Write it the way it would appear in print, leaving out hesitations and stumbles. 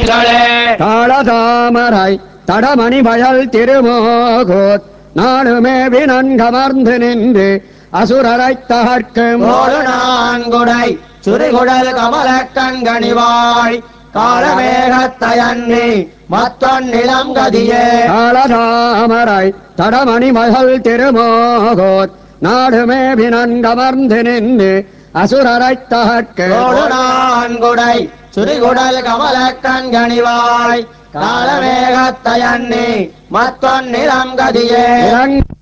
திங்களே தாளதாமரை தடமணி வயல் திருமோகோத் நானுமே வினன்கமர்ந்து நின்று அசுரரை தகர்க்கும் நான்குடை சுரிகுடல் கமல கண்கணிவாய் காலமேகத்தயன்னி மத்தொன்னிலம் கதியே தாளதாமரை தடமணி வயல் திருமோகோத் நாடுமே வினன்கமர்ந்து நின்று அசுரரை தகர்க்கும் நான்குடை சுரிகுடல் கமல கண்கணிவாய் காலமேகத்தயன்னி மத்தொன்னிலம் கதியே